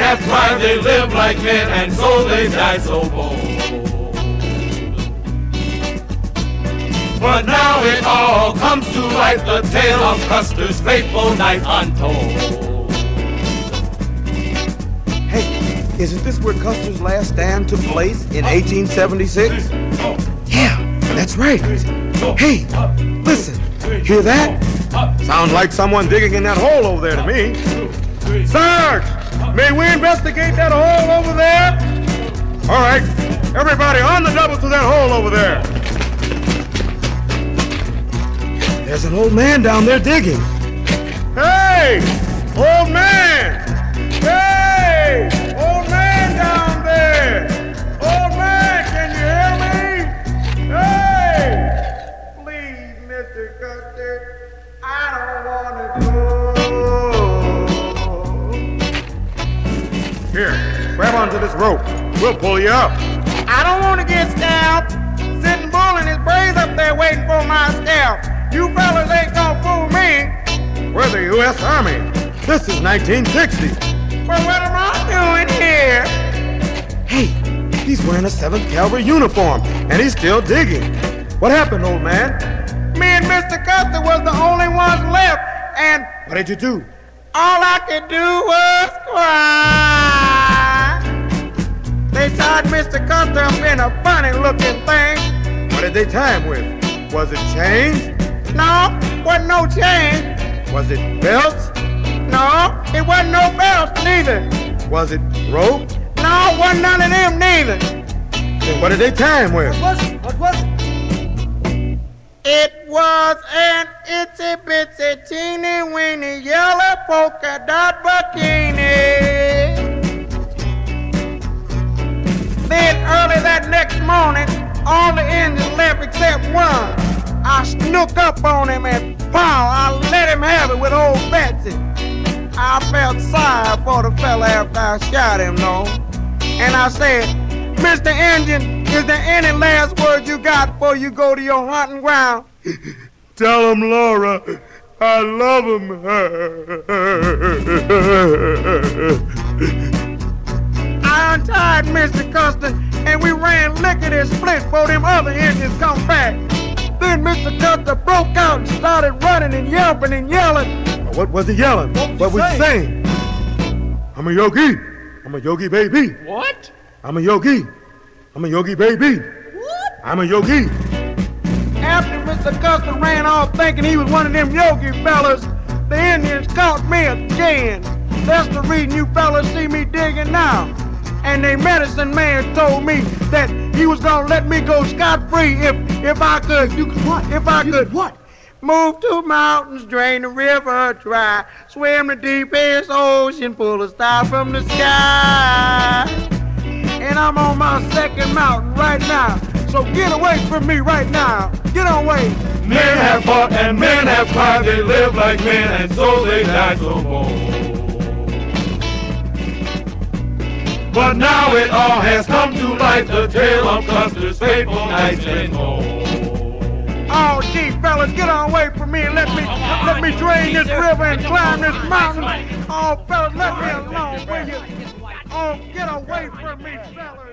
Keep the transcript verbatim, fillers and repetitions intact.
have cried, they lived like men, and so they died so bold. But now it all comes to light, the tale of Custer's fateful night untold. Hey, isn't this where Custer's last stand took place in eighteen seventy-six? Yeah, that's right. Hey, listen, hear that? Sounds like someone digging in that hole over there to me. Sarge, may we investigate that hole over there? All right, everybody on the double to that hole over there. There's an old man down there digging. Hey, old man! Hey, old man down there! Old man, can you hear me? Hey, please, Mister Custer, I don't want to go. Here, grab onto this rope. We'll pull you up. I don't want to get scalped. Sitting Bull and his brains up there waiting for my scalp. You fellas ain't gonna fool me. We're the U S Army. This is nineteen sixty. Well, what am I doing here? Hey, he's wearing a seventh Cavalry uniform, and he's still digging. What happened, old man? Me and Mister Custer was the only ones left, and... What did you do? All I could do was cry. They tied Mister Custer up in a funny-looking thing. What did they tie him with? Was it chains? No, wasn't no chain. Was it belts? No, it wasn't no belts neither. Was it rope? No, wasn't none of them neither. Then what did they tie him with? What was it? What was it? It was an itsy bitsy teeny weeny yellow polka dot bikini. Then early that next morning, all the Indians left except one. I snook up on him and pow, I let him have it with old Betsy. I felt sorry for the fella after I shot him, though. And I said, Mister Indian, is there any last words you got before you go to your hunting ground? Tell him, Laura, I love him. I untied Mister Custer and we ran lickety-split before them other Indians come back. Then Mister Custer broke out and started running and yelping and yelling. What was he yelling? What was he saying? I'm a yogi. I'm a yogi baby. What? I'm a yogi. I'm a yogi baby. What? I'm a yogi. After Mister Custer ran off thinking he was one of them yogi fellas, the Indians caught me again. That's the reason you fellas see me digging now. And the medicine man told me that he was gonna let me go scot-free if if I could. You could what? If I you could what? Move to mountains, drain the river dry, swim the deepest ocean, pull a star from the sky. And I'm on my second mountain right now. So get away from me right now. Get away. Men have fought and men have cried, they lived like men, and so they died so bold. But now it all has come to light, the tale of Custer's fateful night's been told. Oh, gee, fellas, get on away from me and let me let me drain this river and climb this mountain. Oh, fellas, let me alone, will you? Oh, get away from me, fellas.